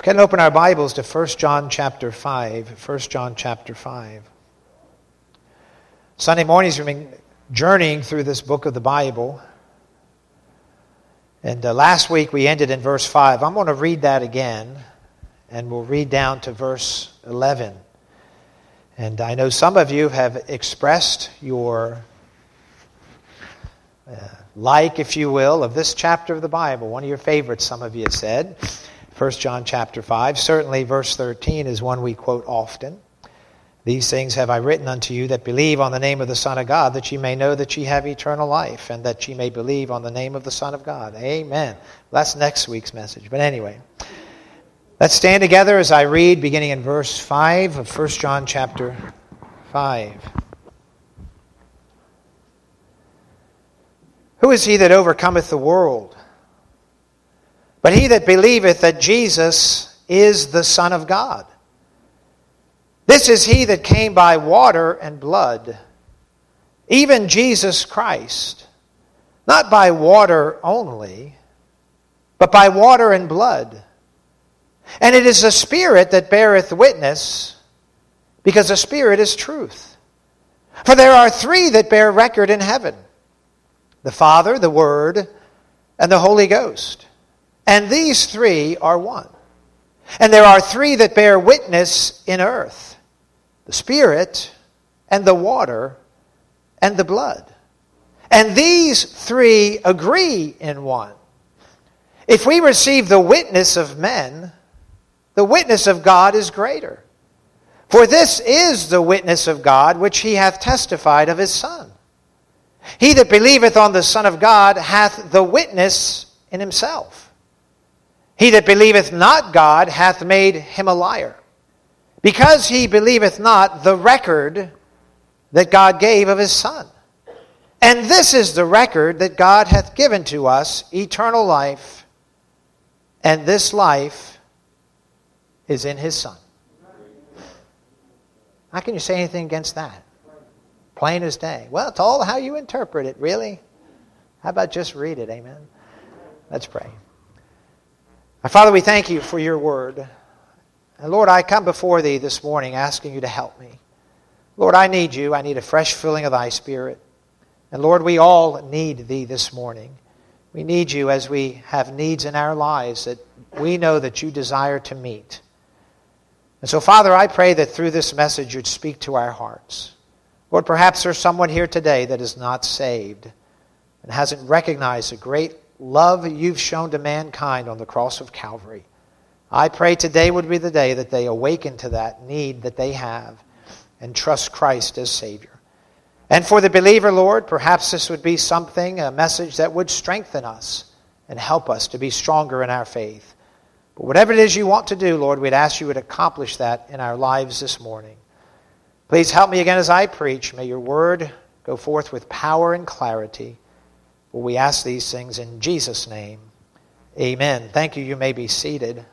Can open our Bibles to 1 John chapter 5. 1 John chapter 5. Sunday mornings we've been journeying through this book of the Bible. And last week we ended in verse 5. I'm going to read that again. And we'll read down to verse 11. And I know some of you have expressed your like, if you will, of this chapter of the Bible. One of your favorites, some of you have said. 1 John chapter 5. Certainly verse 13 is one we quote often. These things have I written unto you that believe on the name of the Son of God, that ye may know that ye have eternal life, and that ye may believe on the name of the Son of God. Amen. Well, that's next week's message. But anyway, let's stand together as I read, beginning in verse 5 of 1 John chapter 5. Who is he that overcometh the world? But he that believeth that Jesus is the Son of God. This is he that came by water and blood, even Jesus Christ, not by water only, but by water and blood. And it is the Spirit that beareth witness, because the Spirit is truth. For there are three that bear record in heaven, the Father, the Word, and the Holy Ghost. And these three are one. And there are three that bear witness in earth, the Spirit, and the water, and the blood. And these three agree in one. If we receive the witness of men, the witness of God is greater. For this is the witness of God, which he hath testified of his Son. He that believeth on the Son of God hath the witness in himself. He that believeth not God hath made him a liar, because he believeth not the record that God gave of his Son. And this is the record that God hath given to us, eternal life, and this life is in his Son. How can you say anything against that? Plain as day. Well, it's all how you interpret it, really. How about just read it, amen? Let's pray. Our Father, we thank you for your word. And Lord, I come before thee this morning asking you to help me. Lord, I need you. I need a fresh filling of thy Spirit. And Lord, we all need thee this morning. We need you as we have needs in our lives that we know that you desire to meet. And so, Father, I pray that through this message you'd speak to our hearts. Lord, perhaps there's someone here today that is not saved and hasn't recognized the great love you've shown to mankind on the cross of Calvary. I pray today would be the day that they awaken to that need that they have and trust Christ as Savior. And for the believer, Lord, perhaps this would be something, a message that would strengthen us and help us to be stronger in our faith. But whatever it is you want to do, Lord, we'd ask you would accomplish that in our lives this morning. Please help me again as I preach. May your word go forth with power and clarity. For we ask these things in Jesus' name. Amen. Thank you. You may be seated.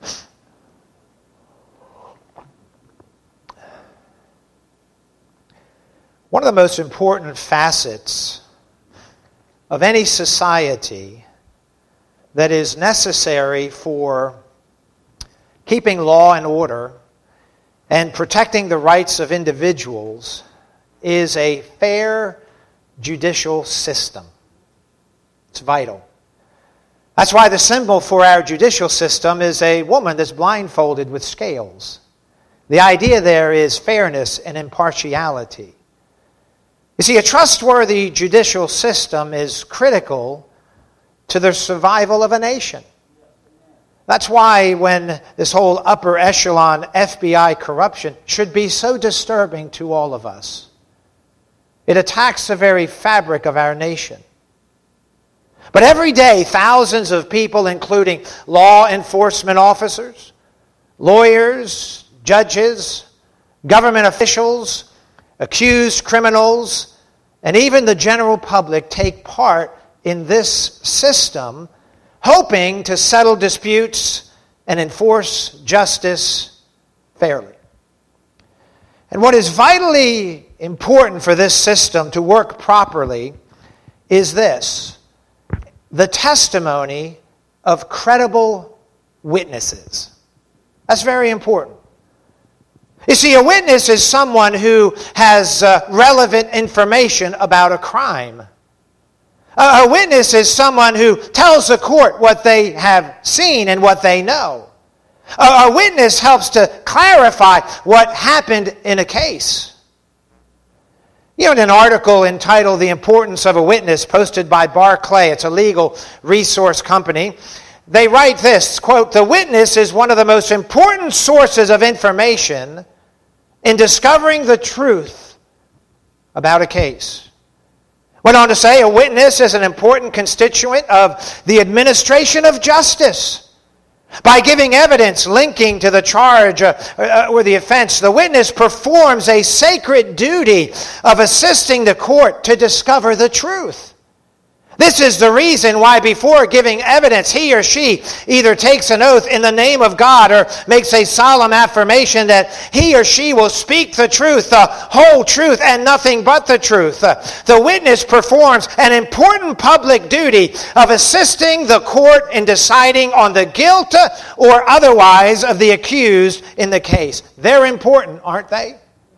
One of the most important facets of any society that is necessary for keeping law and order and protecting the rights of individuals is a fair judicial system. It's vital. That's why the symbol for our judicial system is a woman that's blindfolded with scales. The idea there is fairness and impartiality. You see, a trustworthy judicial system is critical to the survival of a nation. That's why when this whole upper echelon FBI corruption should be so disturbing to all of us. It attacks the very fabric of our nation. But every day, thousands of people, including law enforcement officers, lawyers, judges, government officials, accused criminals, and even the general public take part in this system, hoping to settle disputes and enforce justice fairly. And what is vitally important for this system to work properly is this: the testimony of credible witnesses. That's very important. You see, a witness is someone who has relevant information about a crime. A witness is someone who tells the court what they have seen and what they know. A witness helps to clarify what happened in a case. In an article entitled "The Importance of a Witness," posted by Barclay, it's a legal resource company, they write this, quote, "The witness is one of the most important sources of information in discovering the truth about a case." Went on to say, a witness is an important constituent of the administration of justice. By giving evidence linking to the charge or the offense, the witness performs a sacred duty of assisting the court to discover the truth. This is the reason why before giving evidence, he or she either takes an oath in the name of God or makes a solemn affirmation that he or she will speak the truth, the whole truth, and nothing but the truth. The witness performs an important public duty of assisting the court in deciding on the guilt or otherwise of the accused in the case. They're important, aren't they?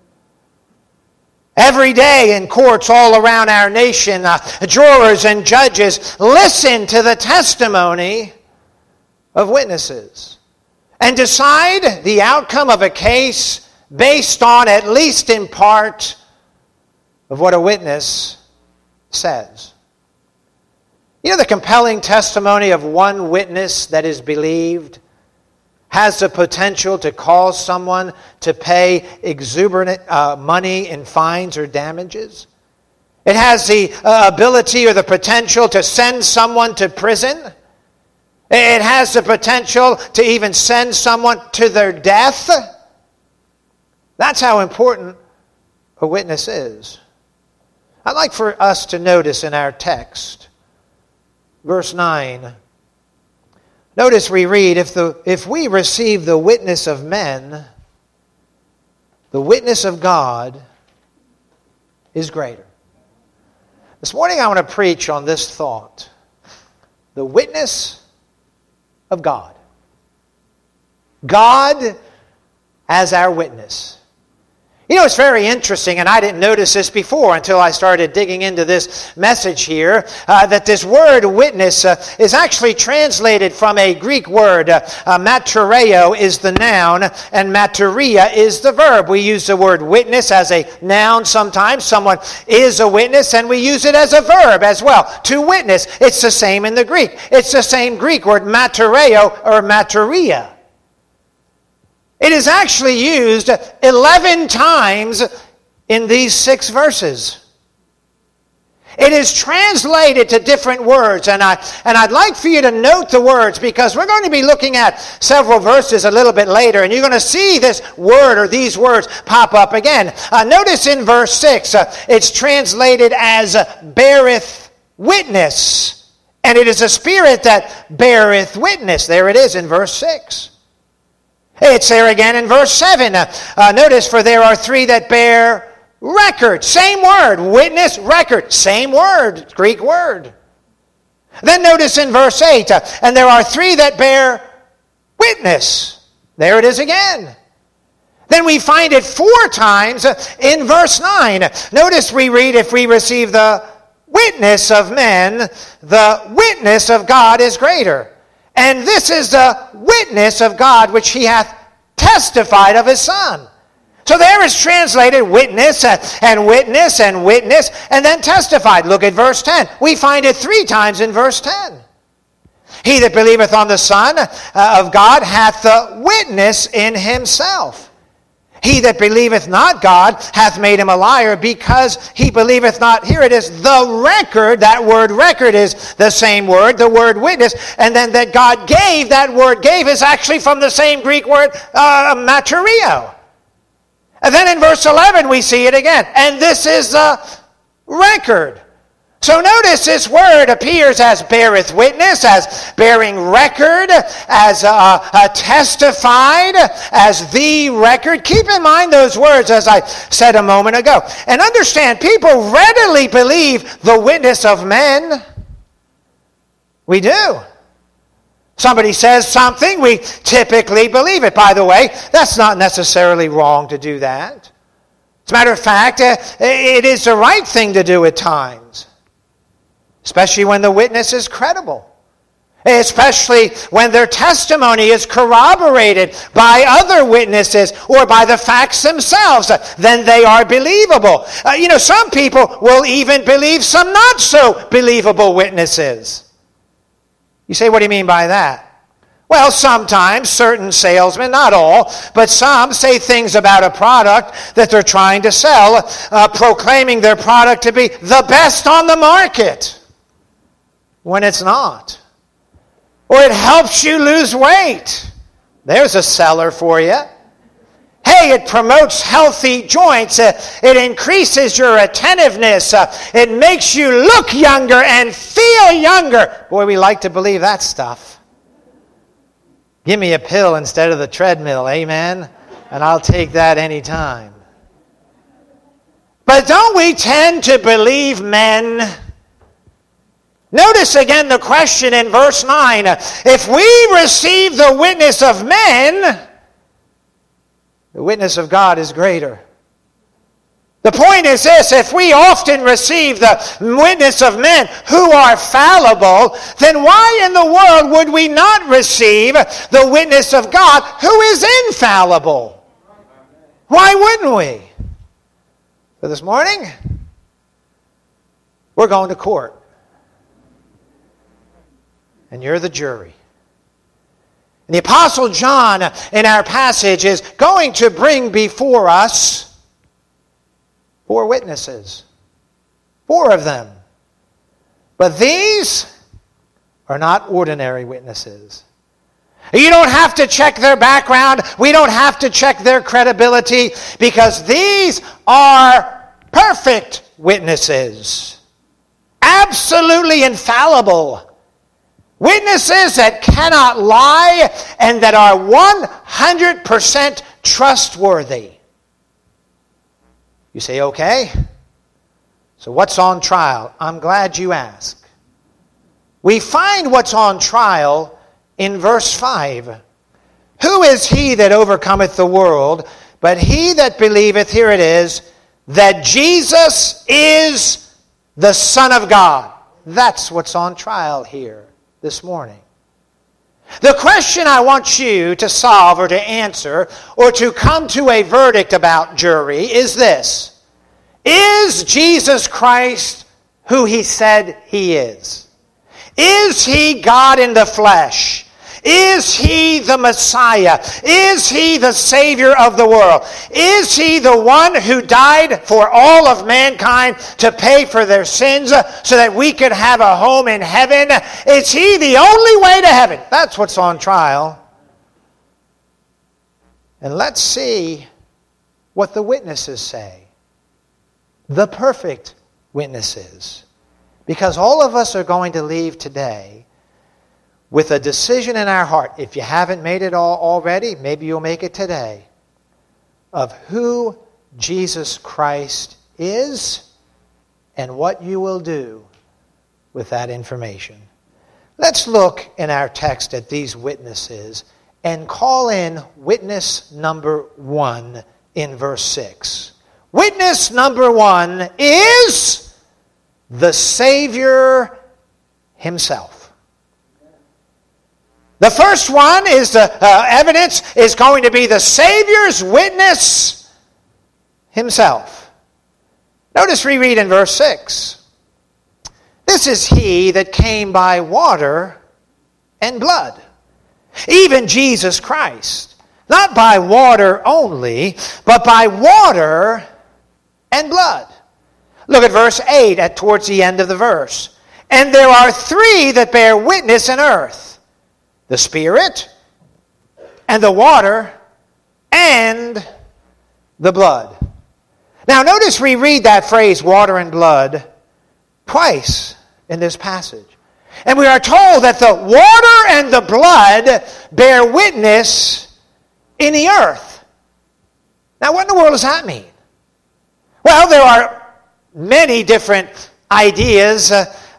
Every day in courts all around our nation, jurors and judges listen to the testimony of witnesses and decide the outcome of a case based on, at least in part, of what a witness says. The compelling testimony of one witness that is believed has the potential to cause someone to pay exuberant money in fines or damages. It has the ability or the potential to send someone to prison. It has the potential to even send someone to their death. That's how important a witness is. I'd like for us to notice in our text, verse 9, notice we read, if we receive the witness of men, the witness of God is greater. This morning I want to preach on this thought, the witness of God. God as our witness. It's very interesting, and I didn't notice this before until I started digging into this message here, that this word witness is actually translated from a Greek word. Matereo is the noun, and materia is the verb. We use the word witness as a noun sometimes. Someone is a witness, and we use it as a verb as well. To witness, it's the same in the Greek. It's the same Greek word, matereo or materia. It is actually used 11 times in these 6 verses. It is translated to different words, and I'd like for you to note the words because we're going to be looking at several verses a little bit later, and you're going to see this word or these words pop up again. Notice in verse 6, it's translated as beareth witness, and it is a spirit that beareth witness. There it is in verse 6. It's there again in verse 7. Notice, for there are 3 that bear record. Same word. Witness, record. Same word. Greek word. Then notice in verse 8. And there are 3 that bear witness. There it is again. Then we find it 4 times in verse 9. Notice we read, if we receive the witness of men, the witness of God is greater. And this is the witness of God which he hath testified of his Son. So there is translated witness and witness and witness and then testified. Look at verse 10. We find it 3 times in verse 10. He that believeth on the Son of God hath the witness in himself. He that believeth not God hath made him a liar, because he believeth not. Here it is, the record. That word record is the same word, the word witness. And then that God gave, that word gave is actually from the same Greek word, materio. And then in verse 11 we see it again. And this is the record. So notice this word appears as beareth witness, as bearing record, as testified, as the record. Keep in mind those words as I said a moment ago. And understand, people readily believe the witness of men. We do. Somebody says something, we typically believe it. By the way, that's not necessarily wrong to do that. As a matter of fact, it is the right thing to do at times, especially when the witness is credible, especially when their testimony is corroborated by other witnesses or by the facts themselves. Then they are believable. Some people will even believe some not so believable witnesses. You say, what do you mean by that? Well, sometimes certain salesmen, not all, but some say things about a product that they're trying to sell, proclaiming their product to be the best on the market, when it's not. Or it helps you lose weight. There's a seller for you. Hey, it promotes healthy joints. It increases your attentiveness. It makes you look younger and feel younger. Boy, we like to believe that stuff. Give me a pill instead of the treadmill, amen? And I'll take that any time. But don't we tend to believe men? Notice again the question in verse 9. If we receive the witness of men, the witness of God is greater. The point is this: if we often receive the witness of men who are fallible, then why in the world would we not receive the witness of God who is infallible? Why wouldn't we? So this morning, we're going to court. And you're the jury. And the Apostle John in our passage is going to bring before us 4 witnesses. 4 of them. But these are not ordinary witnesses. You don't have to check their background. We don't have to check their credibility, because these are perfect witnesses. Absolutely infallible. Witnesses that cannot lie and that are 100% trustworthy. You say, okay, so what's on trial? I'm glad you asked. We find what's on trial in verse 5. Who is he that overcometh the world, but he that believeth, here it is, that Jesus is the Son of God? That's what's on trial here this morning. The question I want you to solve or to answer or to come to a verdict about, jury, is this: is Jesus Christ who he said he is? Is he God in the flesh? Is he the Messiah? Is he the Savior of the world? Is he the one who died for all of mankind to pay for their sins so that we could have a home in heaven? Is he the only way to heaven? That's what's on trial. And let's see what the witnesses say. The perfect witnesses. Because all of us are going to leave today with a decision in our heart. If you haven't made it already, maybe you'll make it today, of who Jesus Christ is and what you will do with that information. Let's look in our text at these witnesses and call in witness number 1 in verse 6. Witness number 1 is the Savior himself. The first one is the evidence is going to be the Savior's witness himself. Notice we read in verse 6. This is he that came by water and blood, even Jesus Christ. Not by water only, but by water and blood. Look at verse 8 towards the end of the verse. And there are 3 that bear witness in earth: the Spirit, and the water, and the blood. Now notice we read that phrase, water and blood, twice in this passage. And we are told that the water and the blood bear witness in the earth. Now what in the world does that mean? Well, there are many different ideas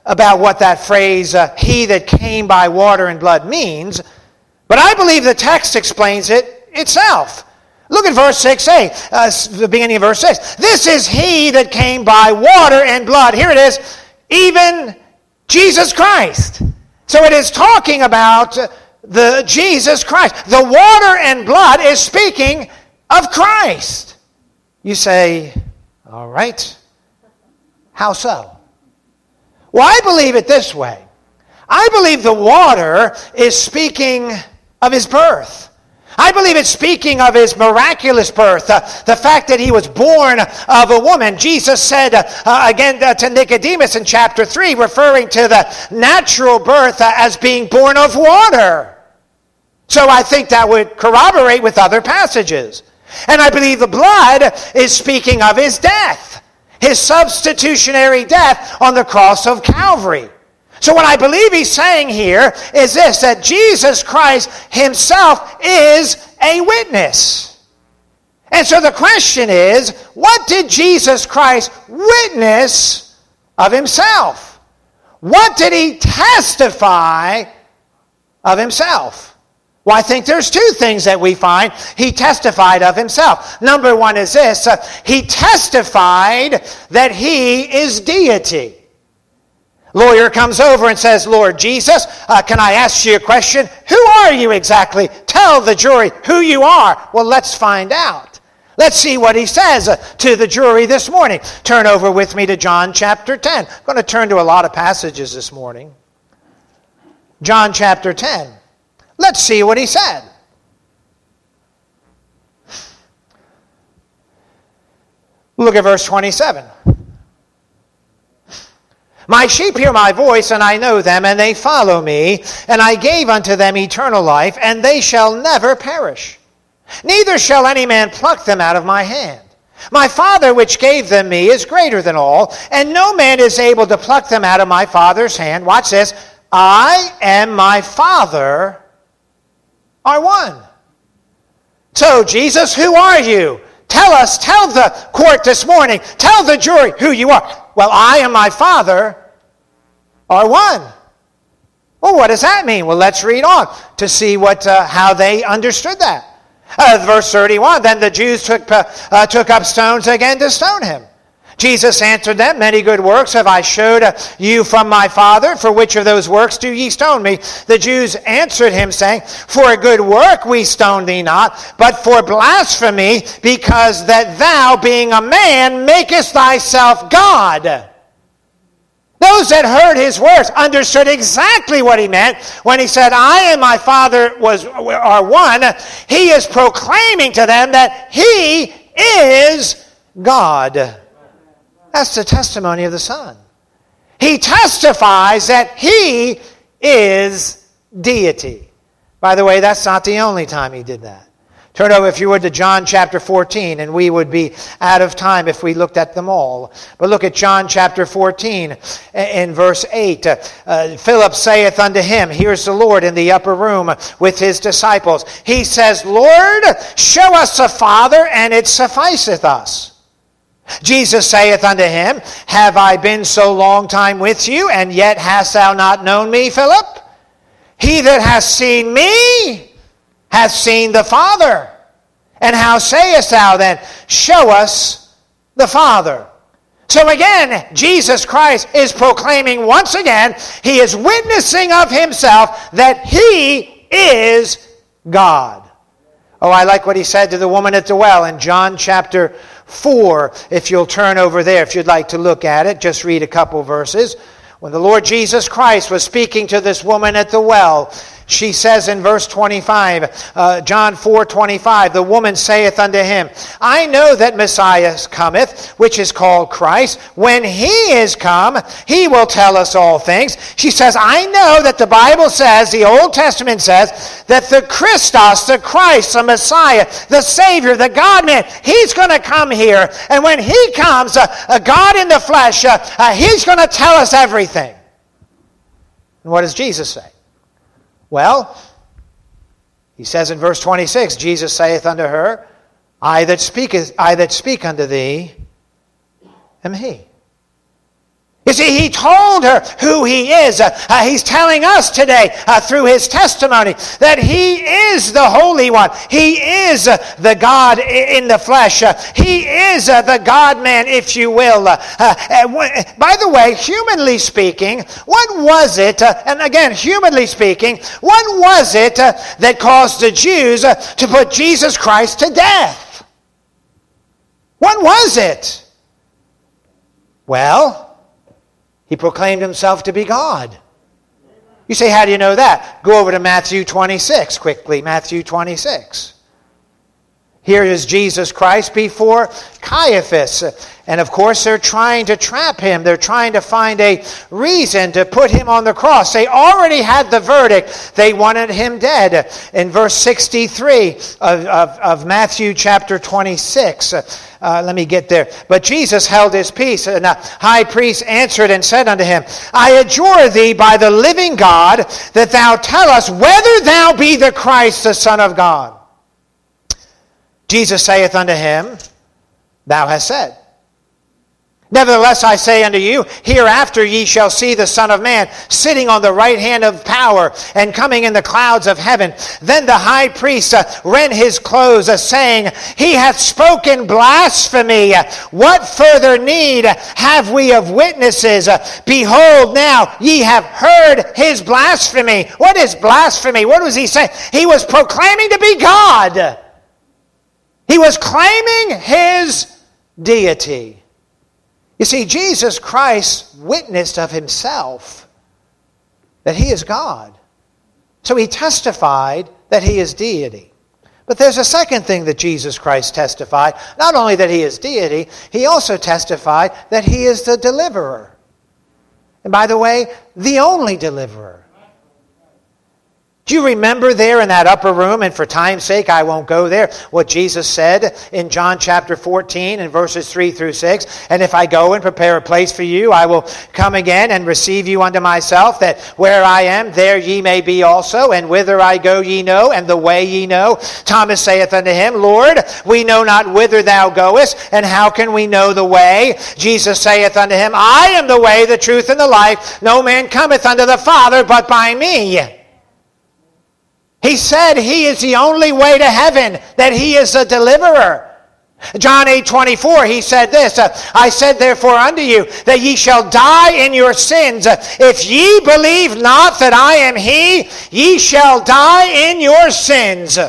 about what that phrase, he that came by water and blood, means, but I believe the text explains it itself. Look at verse 6a, the beginning of verse 6. This is he that came by water and blood. Here it is, even Jesus Christ. So it is talking about the Jesus Christ. The water and blood is speaking of Christ. You say, all right, how so? Well, I believe it this way. I believe the water is speaking of his birth. I believe it's speaking of his miraculous birth, the fact that he was born of a woman. Jesus said again to Nicodemus in chapter 3, referring to the natural birth as being born of water. So I think that would corroborate with other passages. And I believe the blood is speaking of his death, his substitutionary death on the cross of Calvary. So what I believe he's saying here is this, that Jesus Christ himself is a witness. And so the question is, what did Jesus Christ witness of himself? What did he testify of himself? Well, I think there's two things that we find he testified of himself. Number one is this, he testified that he is deity. Lawyer comes over and says, Lord Jesus, can I ask you a question? Who are you exactly? Tell the jury who you are. Well, let's find out. Let's see what he says to the jury this morning. Turn over with me to John chapter 10. I'm going to turn to a lot of passages this morning. John chapter 10. Let's see what he said. Look at verse 27. My sheep hear my voice, and I know them, and they follow me, and I gave unto them eternal life, and they shall never perish. Neither shall any man pluck them out of my hand. My Father which gave them me is greater than all, and no man is able to pluck them out of my Father's hand. Watch this. I and my Father are one. So, Jesus, who are you? Tell us, tell the court this morning, tell the jury who you are. Well, I and my Father are one. Well, what does that mean? Well, let's read on to see how they understood that. Verse 31, then the Jews took up stones again to stone him. Jesus answered them, many good works have I showed you from my Father. For which of those works do ye stone me? The Jews answered him, saying, for a good work we stone thee not, but for blasphemy, because that thou, being a man, makest thyself God. Those that heard his words understood exactly what he meant when he said, I and my Father are one. He is proclaiming to them that he is God. That's the testimony of the Son. He testifies that he is deity. By the way, that's not the only time he did that. Turn over, if you would, to John chapter 14, and we would be out of time if we looked at them all. But look at John chapter 14 in verse 8. Philip saith unto him, here's the Lord in the upper room with his disciples. He says, Lord, show us the Father, and it sufficeth us. Jesus saith unto him, have I been so long time with you, and yet hast thou not known me, Philip? He that hath seen me hath seen the Father. And how sayest thou then, show us the Father? So again, Jesus Christ is proclaiming once again, he is witnessing of himself that he is God. Oh, I like what he said to the woman at the well in John chapter 4. If you'll turn over there, if you'd like to look at it, just read a couple verses. When the Lord Jesus Christ was speaking to this woman at the well, she says in verse 25, John 4:25, the woman saith unto him, I know that Messiah cometh, which is called Christ. When he is come, he will tell us all things. She says, I know that the Bible says, the Old Testament says, that the Christos, the Christ, the Messiah, the Savior, the God-man, he's going to come here. And when he comes, God in the flesh, he's going to tell us everything. And what does Jesus say? Well, he says in verse 26, Jesus saith unto her, I that speak unto thee am he. You see, he told her who he is. He's telling us today through his testimony that he is the Holy One. He is the God in the flesh. He is the God-man, if you will. By the way, humanly speaking, what was it, and again, humanly speaking, what was it that caused the Jews to put Jesus Christ to death? What was it? Well, he proclaimed himself to be God. You say, how do you know that? Go over to Matthew 26 quickly. Matthew 26. Here is Jesus Christ before Caiaphas. And of course, they're trying to trap him. They're trying to find a reason to put him on the cross. They already had the verdict. They wanted him dead. In verse 63 of Matthew chapter 26. Let me get there. But Jesus held his peace, and the high priest answered and said unto him, I adjure thee by the living God, that thou tell us whether thou be the Christ, the Son of God. Jesus saith unto him, Thou hast said. Nevertheless, I say unto you, hereafter ye shall see the Son of Man sitting on the right hand of power and coming in the clouds of heaven. Then the high priest rent his clothes, saying, He hath spoken blasphemy. What further need have we of witnesses? Behold, now ye have heard his blasphemy. What is blasphemy? What was he saying? He was proclaiming to be God. He was claiming his deity. You see, Jesus Christ witnessed of himself that he is God. So he testified that he is deity. But there's a second thing that Jesus Christ testified. Not only that he is deity, he also testified that he is the deliverer. And by the way, the only deliverer. Do you remember there in that upper room, and for time's sake I won't go there, what Jesus said in John chapter 14 and verses 3 through 6? And if I go and prepare a place for you, I will come again and receive you unto myself, that where I am, there ye may be also, and whither I go ye know, and the way ye know. Thomas saith unto him, Lord, we know not whither thou goest, and how can we know the way? Jesus saith unto him, I am the way, the truth, and the life. No man cometh unto the Father but by me. He said he is the only way to heaven, that he is a deliverer. John 8:24, he said this, I said therefore unto you, that ye shall die in your sins. If ye believe not that I am he, ye shall die in your sins.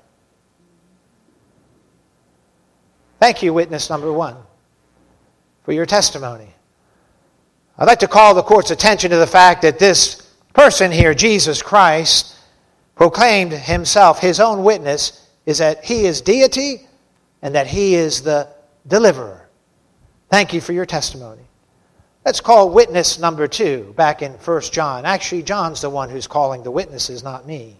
Thank you, witness number one, for your testimony. I'd like to call the court's attention to the fact that this person here, Jesus Christ, proclaimed himself, his own witness is that he is deity and that he is the deliverer. Thank you for your testimony. Let's call witness number 2 back in 1 John. Actually, John's the one who's calling the witnesses, not me.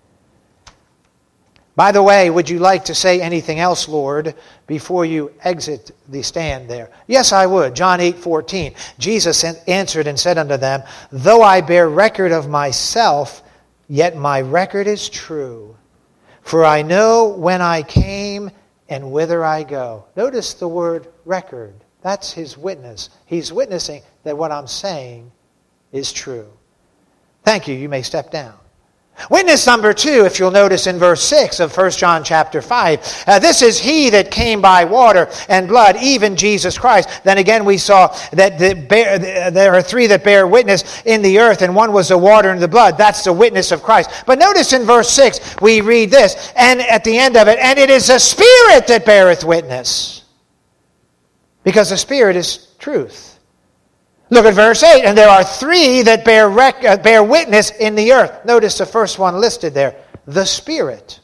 By the way, would you like to say anything else, Lord, before you exit the stand there? Yes, I would. John 8:14. Jesus answered and said unto them, Though I bear record of myself, yet my record is true, for I know when I came and whither I go. Notice the word record. That's his witness. He's witnessing that what I'm saying is true. Thank you. You may step down. Witness number 2, if you'll notice in verse 6 of 1 John chapter 5. This is he that came by water and blood, even Jesus Christ. Then again we saw that there are 3 that bear witness in the earth, and one was the water and the blood. That's the witness of Christ. But notice in verse 6 we read this, and at the end of it, and it is the Spirit that beareth witness. Because the Spirit is truth. Look at verse 8. And there are 3 that bear witness in the earth. Notice the first one listed there. The Spirit.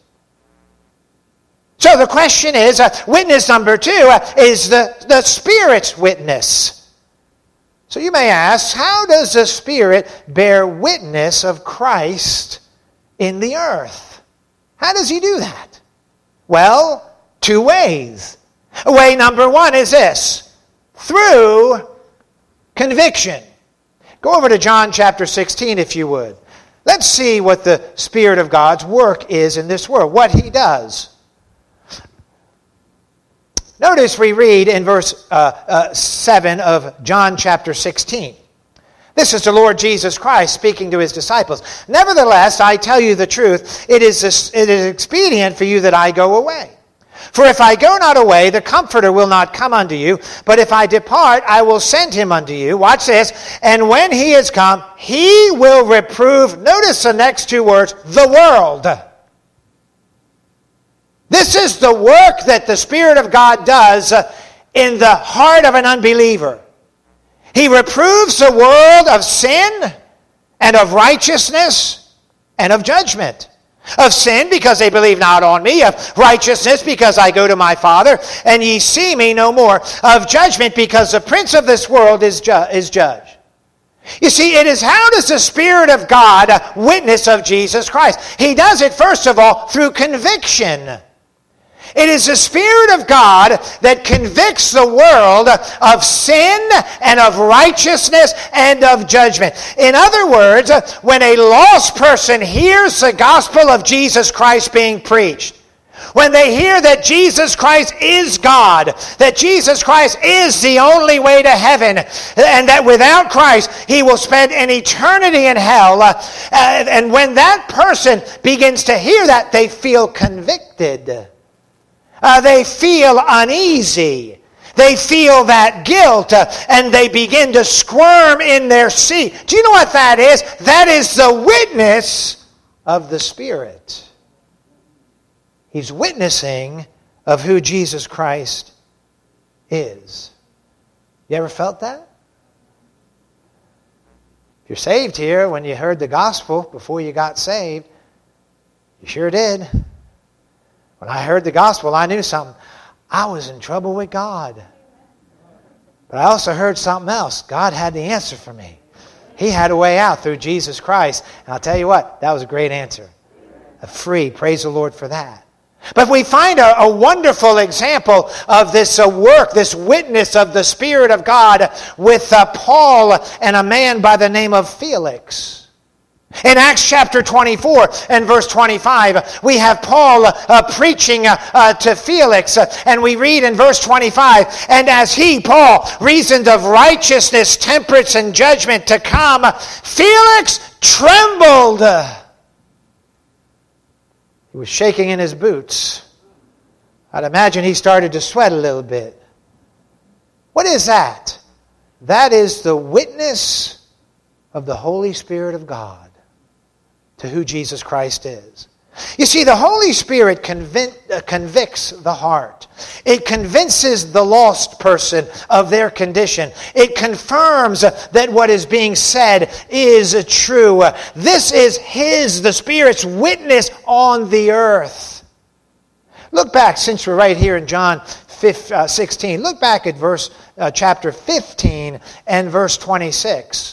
So the question is, witness number 2 is the Spirit's witness. So you may ask, how does the Spirit bear witness of Christ in the earth? How does he do that? Well, 2 ways. Way number 1 is this. Through conviction. Go over to John chapter 16 if you would. Let's see what the Spirit of God's work is in this world, what he does. Notice we read in verse 7 of John chapter 16. This is the Lord Jesus Christ speaking to his disciples. Nevertheless, I tell you the truth, it is expedient for you that I go away. For if I go not away, the Comforter will not come unto you. But if I depart, I will send him unto you. Watch this. And when he is come, he will reprove, notice the next two words, the world. This is the work that the Spirit of God does in the heart of an unbeliever. He reproves the world of sin and of righteousness and of judgment. Of sin, because they believe not on me. Of righteousness, because I go to my Father, and ye see me no more. Of judgment, because the prince of this world is judged. You see, it is how does the Spirit of God witness of Jesus Christ? He does it, first of all, through conviction. It is the Spirit of God that convicts the world of sin and of righteousness and of judgment. In other words, when a lost person hears the gospel of Jesus Christ being preached, when they hear that Jesus Christ is God, that Jesus Christ is the only way to heaven, and that without Christ he will spend an eternity in hell, and when that person begins to hear that, they feel convicted. They feel uneasy. They feel that guilt, and they begin to squirm in their seat. Do you know what that is? That is the witness of the Spirit. He's witnessing of who Jesus Christ is. You ever felt that? If you're saved here, when you heard the gospel before you got saved, you sure did. When I heard the gospel, I knew something. I was in trouble with God. But I also heard something else. God had the answer for me. He had a way out through Jesus Christ. And I'll tell you what, that was a great answer. Free. Praise the Lord for that. But we find a wonderful example of this work, this witness of the Spirit of God with Paul and a man by the name of Felix. In Acts chapter 24 and verse 25, we have Paul preaching to Felix, and we read in verse 25, and as he, Paul, reasoned of righteousness, temperance, and judgment to come, Felix trembled. He was shaking in his boots. I'd imagine he started to sweat a little bit. What is that? That is the witness of the Holy Spirit of God to who Jesus Christ is. You see, the Holy Spirit convicts the heart. It convinces the lost person of their condition. It confirms that what is being said is true. This is the Spirit's witness on the earth. Look back, since we're right here in John 16, look back at chapter 15 and verse 26.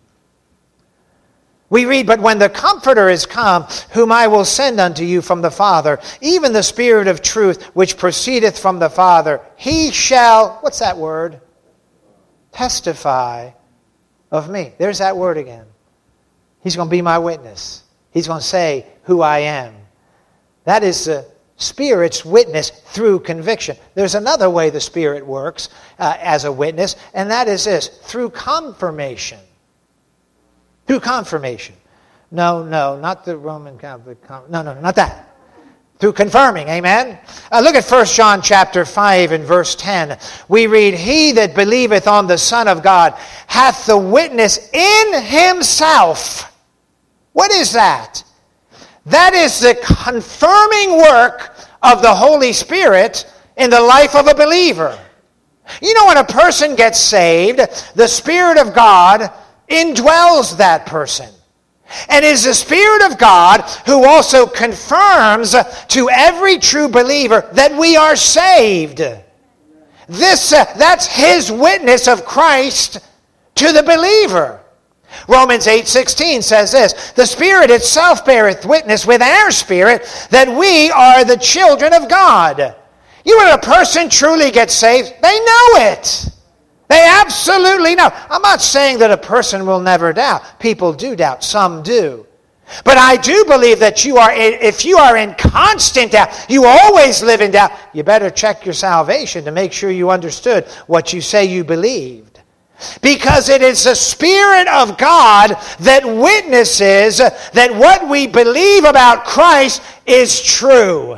We read, but when the Comforter is come, whom I will send unto you from the Father, even the Spirit of truth, which proceedeth from the Father, he shall, what's that word? Testify of me. There's that word again. He's going to be my witness. He's going to say who I am. That is the Spirit's witness through conviction. There's another way the Spirit works as a witness, and that is this, through confirmation. Through confirmation. No, not the Roman Catholic. No, not that. Through confirming, amen? Look at 1 John chapter 5 and verse 10. We read, he that believeth on the Son of God hath the witness in himself. What is that? That is the confirming work of the Holy Spirit in the life of a believer. You know, when a person gets saved, the Spirit of God indwells that person. And it is the Spirit of God who also confirms to every true believer that we are saved. That's his witness of Christ to the believer. Romans 8:16 says this, the Spirit itself beareth witness with our spirit that we are the children of God. You know, when a person truly gets saved, they know it. They absolutely know. I'm not saying that a person will never doubt. People do doubt. Some do. But I do believe that if you are in constant doubt, you always live in doubt, you better check your salvation to make sure you understood what you say you believed. Because it is the Spirit of God that witnesses that what we believe about Christ is true.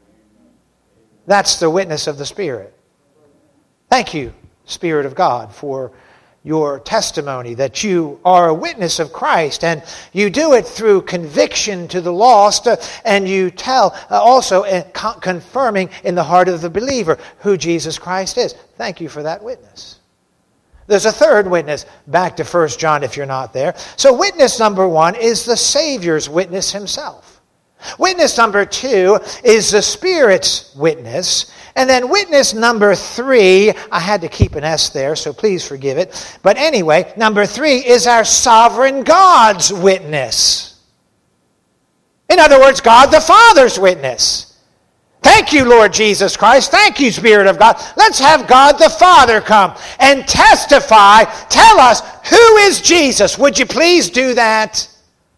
That's the witness of the Spirit. Thank you, Spirit of God, for your testimony that you are a witness of Christ, and you do it through conviction to the lost, and you tell also confirming in the heart of the believer who Jesus Christ is. Thank you for that witness. There's a third witness. Back to 1 John if you're not there. So witness number 1 is the Savior's witness himself. Witness number 2 is the Spirit's witness. And then witness number 3, I had to keep an S there, so please forgive it. But anyway, number 3 is our sovereign God's witness. In other words, God the Father's witness. Thank you, Lord Jesus Christ. Thank you, Spirit of God. Let's have God the Father come and testify. Tell us, who is Jesus? Would you please do that?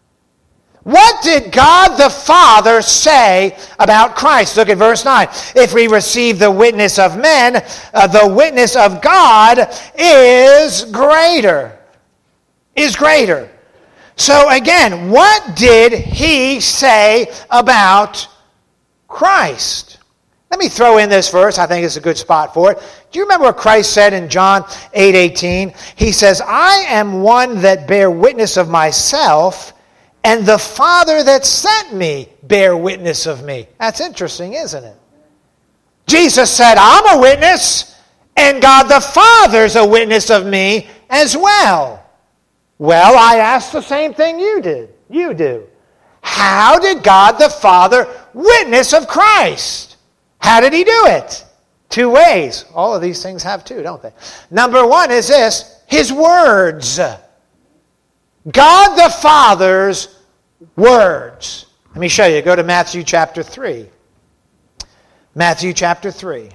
What did God the Father say about Christ? Look at verse 9. If we receive the witness of men, the witness of God is greater. Is greater. So again, what did he say about Christ? Let me throw in this verse. I think it's a good spot for it. Do you remember what Christ said in John 8:18? He says, I am one that bear witness of myself, and the Father that sent me bear witness of me. That's interesting, isn't it? Jesus said, I'm a witness, and God the Father's a witness of me as well. Well, I ask the same thing you do. How did God the Father witness of Christ? How did he do it? 2 ways. All of these things have 2, don't they? Number 1 is this, his words. God the Father's words. Let me show you. Go to Matthew chapter 3. Matthew chapter 3.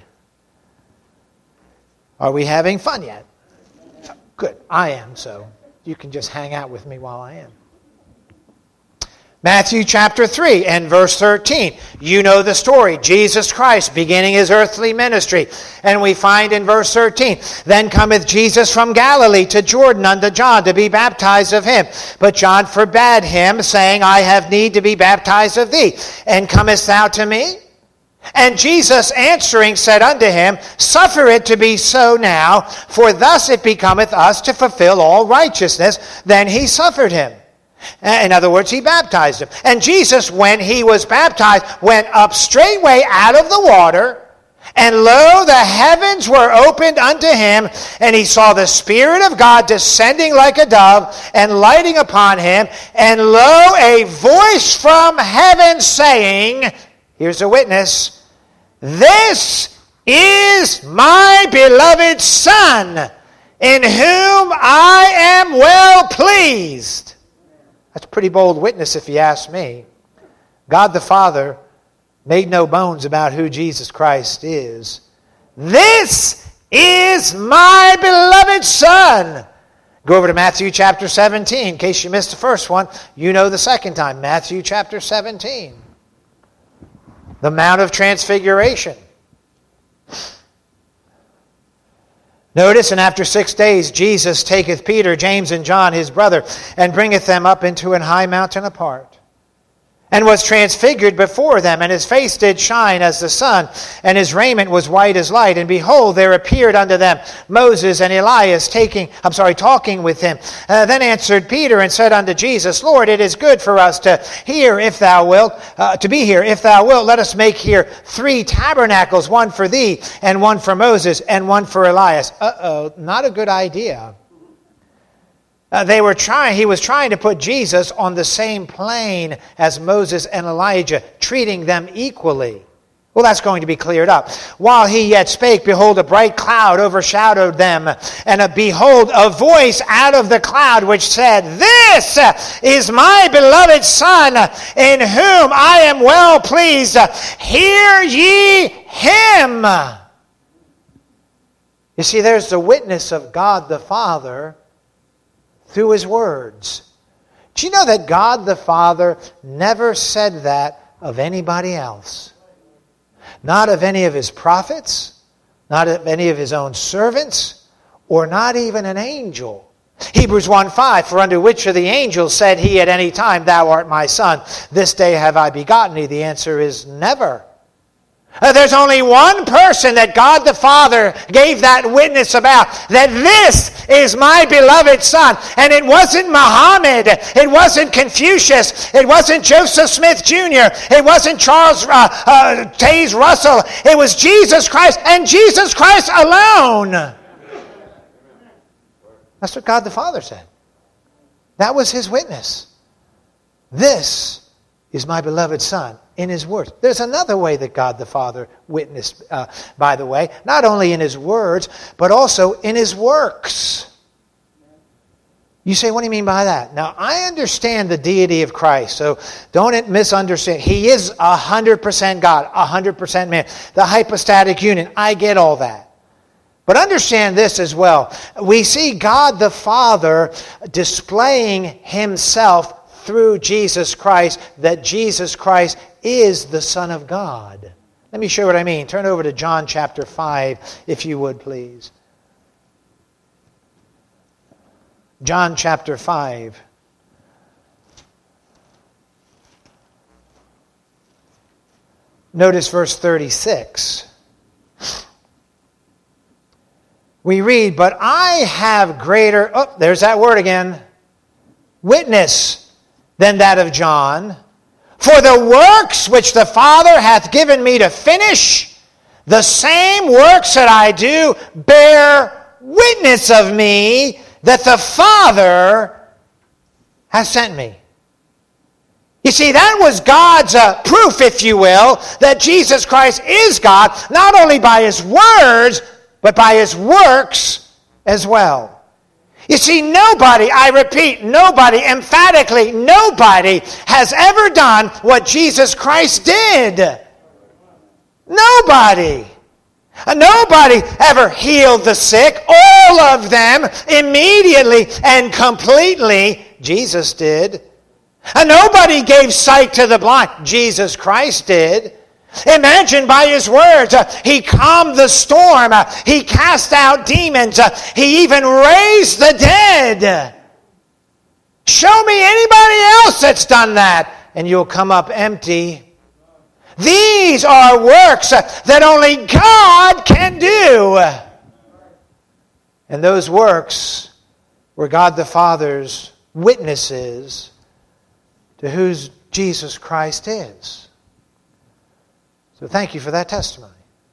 Are we having fun yet? Good. I am, so you can just hang out with me while I am. Matthew chapter 3 and verse 13. You know the story. Jesus Christ beginning his earthly ministry. And we find in verse 13, Then cometh Jesus from Galilee to Jordan unto John to be baptized of him. But John forbade him, saying, I have need to be baptized of thee. And comest thou to me? And Jesus answering said unto him, Suffer it to be so now, for thus it becometh us to fulfill all righteousness. Then he suffered him. In other words, he baptized him. And Jesus, when he was baptized, went up straightway out of the water, and lo, the heavens were opened unto him, and he saw the Spirit of God descending like a dove, and lighting upon him, and lo, a voice from heaven saying, here's a witness, This is my beloved Son, in whom I am well pleased. That's a pretty bold witness if you ask me. God the Father made no bones about who Jesus Christ is. This is my beloved Son. Go over to Matthew chapter 17. In case you missed the first one, you know the second time. Matthew chapter 17. The Mount of Transfiguration. Notice, and after 6 days, Jesus taketh Peter, James, and John, his brother, and bringeth them up into an high mountain apart, and was transfigured before them, and his face did shine as the sun, and his raiment was white as light. And behold, there appeared unto them Moses and Elias talking with him. Then answered Peter and said unto Jesus, Lord, it is good for us to be here, if thou wilt. Let us make here 3 tabernacles, one for thee, and one for Moses, and one for Elias. Not a good idea. He was trying to put Jesus on the same plane as Moses and Elijah, treating them equally. Well, that's going to be cleared up. While he yet spake, behold, a bright cloud overshadowed them, and behold, a voice out of the cloud which said, This is my beloved Son, in whom I am well pleased. Hear ye him. You see, there's the witness of God the Father through his words. Do you know that God the Father never said that of anybody else? Not of any of his prophets, not of any of his own servants, or not even an angel. Hebrews 1:5, for unto which of the angels said he at any time, Thou art my son, this day have I begotten thee? The answer is never. There's only one person that God the Father gave that witness about, that this is my beloved Son. And it wasn't Muhammad, it wasn't Confucius, it wasn't Joseph Smith Jr., it wasn't Charles Taze Russell, it was Jesus Christ, and Jesus Christ alone. That's what God the Father said. That was his witness. This is my beloved Son, in his words. There's another way that God the Father witnessed, by the way, not only in his words, but also in his works. You say, what do you mean by that? Now, I understand the deity of Christ, so don't misunderstand. He is 100% God, 100% man. The hypostatic union, I get all that. But understand this as well. We see God the Father displaying himself through Jesus Christ, that Jesus Christ is the Son of God. Let me show you what I mean. Turn over to John chapter 5, if you would, please. John chapter 5. Notice verse 36. We read, but I have greater, there's that word again, witness than that of John. For the works which the Father hath given me to finish, the same works that I do bear witness of me that the Father has sent me. You see, that was God's proof, if you will, that Jesus Christ is God, not only by his words, but by his works as well. You see, nobody, I repeat, nobody, emphatically, nobody has ever done what Jesus Christ did. Nobody. Nobody ever healed the sick. All of them immediately and completely, Jesus did. And nobody gave sight to the blind. Jesus Christ did. Imagine by his words, he calmed the storm, he cast out demons, he even raised the dead. Show me anybody else that's done that, and you'll come up empty. These are works that only God can do. And those works were God the Father's witnesses to who Jesus Christ is. So thank you for that testimony.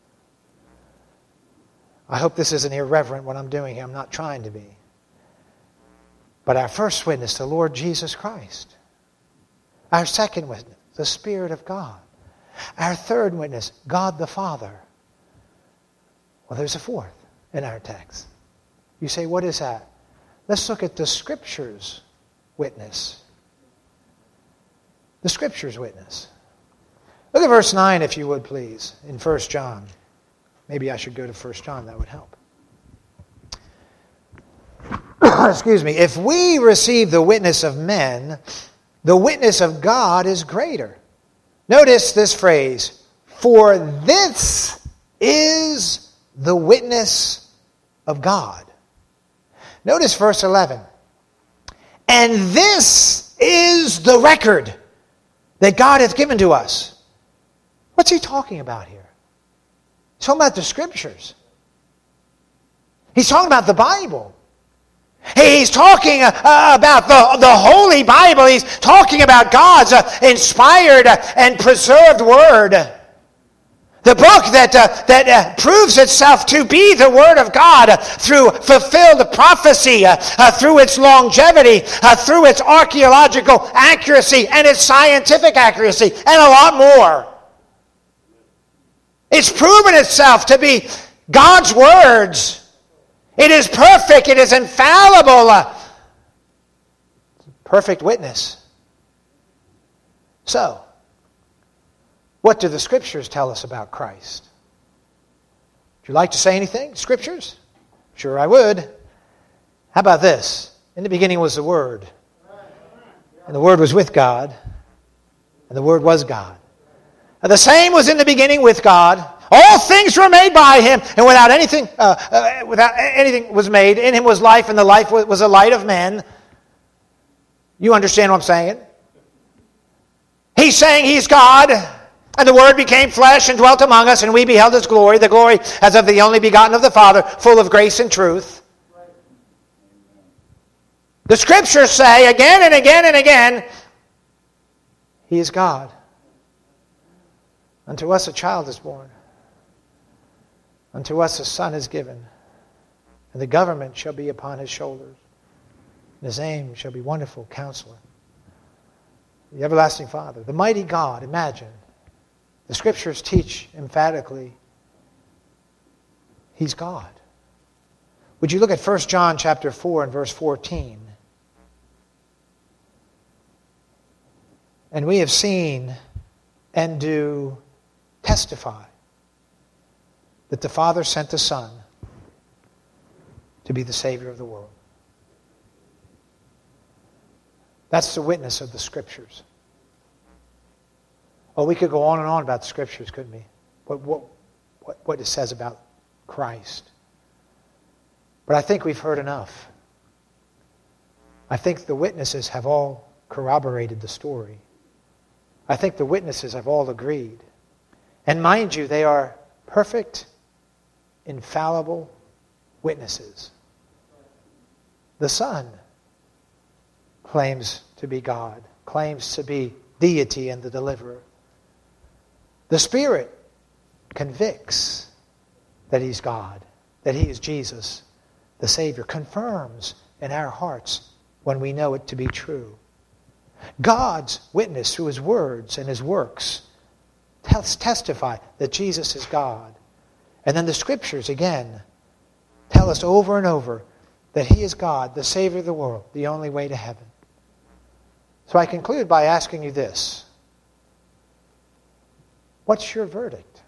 I hope this isn't irreverent what I'm doing here. I'm not trying to be. But our first witness, the Lord Jesus Christ. Our second witness, the Spirit of God. Our third witness, God the Father. Well, there's a fourth in our text. You say, what is that? Let's look at the Scripture's witness. The Scripture's witness. Look at verse 9, if you would, please, in 1 John. Maybe I should go to 1 John. That would help. Excuse me. If we receive the witness of men, the witness of God is greater. Notice this phrase, for this is the witness of God. Notice verse 11. And this is the record that God hath given to us. What's he talking about here? He's talking about the Scriptures. He's talking about the Bible. He's talking about the Holy Bible. He's talking about God's inspired and preserved Word. The book that proves itself to be the Word of God through fulfilled prophecy, through its longevity, through its archaeological accuracy and its scientific accuracy, and a lot more. It's proven itself to be God's words. It is perfect. It is infallible. Perfect witness. So, what do the Scriptures tell us about Christ? Would you like to say anything? Scriptures? Sure I would. How about this? In the beginning was the Word. And the Word was with God, and the Word was God. And the same was in the beginning with God. All things were made by Him, and without anything was made. In Him was life, and the life was the light of men. You understand what I'm saying? He's saying He's God, and the Word became flesh and dwelt among us, and we beheld His glory, the glory as of the only begotten of the Father, full of grace and truth. The Scriptures say again and again and again, He is God. Unto us a child is born. Unto us a son is given. And the government shall be upon His shoulders. And His name shall be Wonderful Counselor, the Everlasting Father, the Mighty God. Imagine. The Scriptures teach emphatically He's God. Would you look at 1 John chapter 4 and verse 14? And we have seen and do testify that the Father sent the Son to be the Savior of the world. That's the witness of the Scriptures. Oh, we could go on and on about the Scriptures, couldn't we? What it says about Christ. But I think we've heard enough. I think the witnesses have all corroborated the story. I think the witnesses have all agreed. And mind you, they are perfect, infallible witnesses. The Son claims to be God, claims to be deity and the deliverer. The Spirit convicts that He's God, that He is Jesus, the Savior, confirms in our hearts when we know it to be true. God's witness through His words and His works testify that Jesus is God. And then the Scriptures, again, tell us over and over that He is God, the Savior of the world, the only way to heaven. So I conclude by asking you this. What's your verdict?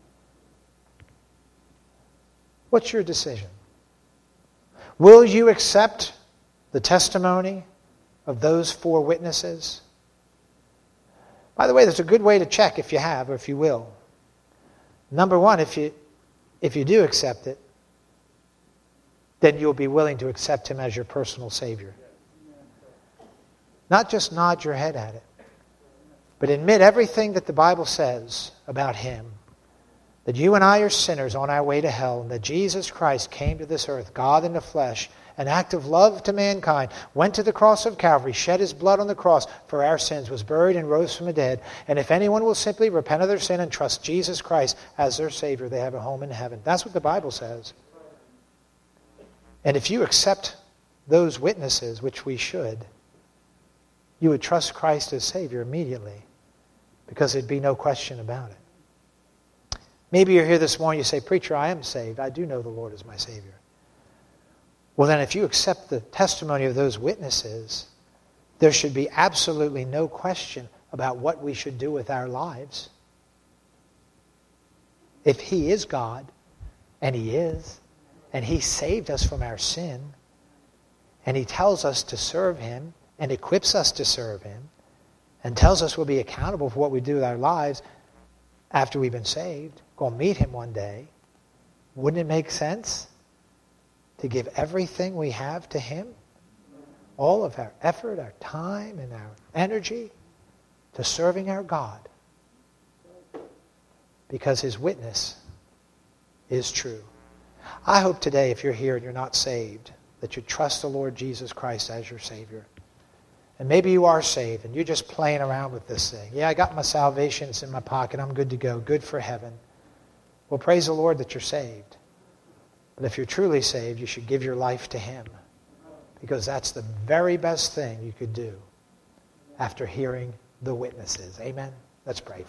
What's your decision? Will you accept the testimony of those four witnesses? By the way, there's a good way to check if you have or if you will. Number one, if you do accept it, then you'll be willing to accept Him as your personal Savior. Not just nod your head at it, but admit everything that the Bible says about Him. That you and I are sinners on our way to hell, and that Jesus Christ came to this earth, God in the flesh, an act of love to mankind, went to the cross of Calvary, shed His blood on the cross for our sins, was buried and rose from the dead. And if anyone will simply repent of their sin and trust Jesus Christ as their Savior, they have a home in heaven. That's what the Bible says. And if you accept those witnesses, which we should, you would trust Christ as Savior immediately, because there'd be no question about it. Maybe you're here this morning, you say, "Preacher, I am saved. I do know the Lord is my Savior." Well, then if you accept the testimony of those witnesses, there should be absolutely no question about what we should do with our lives. If He is God, and He is, and He saved us from our sin, and He tells us to serve Him, and equips us to serve Him, and tells us we'll be accountable for what we do with our lives after we've been saved, go meet Him one day, wouldn't it make sense to give everything we have to Him? All of our effort, our time, and our energy to serving our God. Because His witness is true. I hope today, if you're here and you're not saved, that you trust the Lord Jesus Christ as your Savior. And maybe you are saved and you're just playing around with this thing. Yeah, I got my salvation. It's in my pocket. I'm good to go. Good for heaven. Well, praise the Lord that you're saved. But if you're truly saved, you should give your life to Him. Because that's the very best thing you could do after hearing the witnesses. Amen? Let's pray.